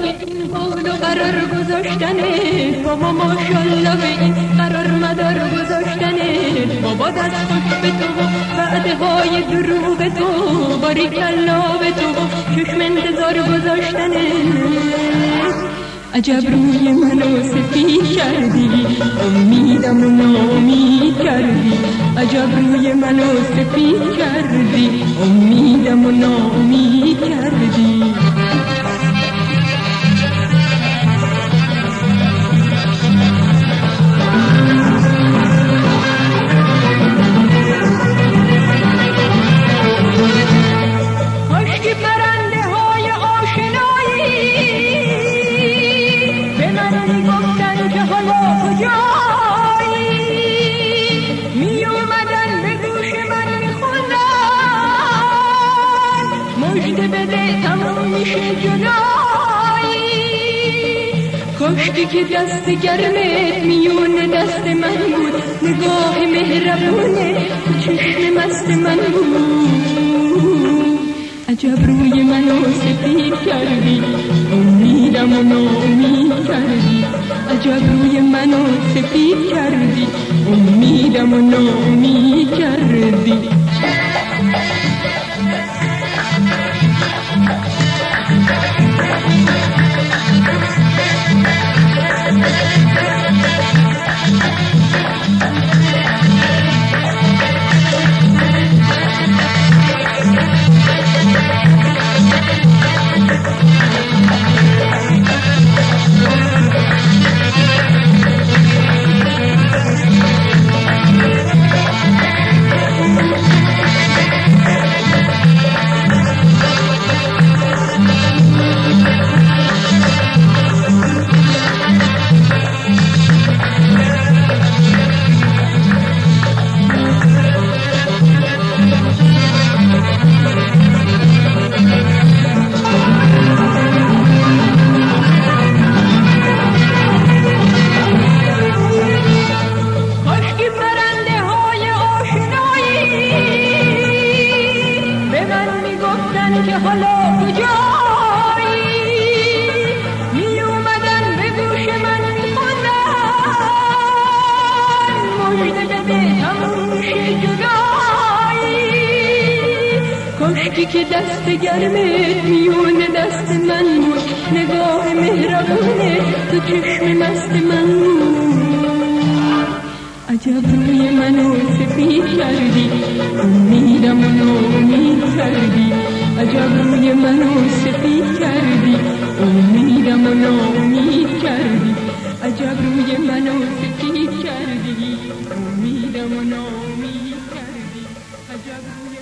این حال و قرار گذاشتنه، بابا ماشالله به این قرار مدار گذاشتنه. بابا دست خوش به تو و وعده های دروغ تو، باریکلا به تو و چشم انتظار گذاشتنه. عجب روی منو سفید کردی، امیدم و ناامید کردی. عجب روی منو سفید کردی، امیدم و ناامید کردی. کاشکی پرنده های آشنایی به من میگفتن که حالا کجایی، می اومدن به گوش من میخوندن مژده بده تموم میشه جدایی. کاشکی که دست گرمت میون دست من بود، نگاه مهربونه تو چشم مست من بود. عجب روی منو سفید کردی، امیدم و ناامید کردی. عجب روی منو سفید کردی، امیدم و ناامید کردی. که حالا کجایی، می اومدن به گوش من میخوندن مژده بده تموم میشه جدایی. کاشکی که دست گرمت میون دست من بود، نگاه مهربونه تو چشم مست من بود. عجب روی منو سفید کردی، امیدم و ناامید کردی. عجب روی منو سفید کردی، امیدم و ناامید کردی. عجب روی منو سفید کردی، امیدم و ناامید کردی. عجب روی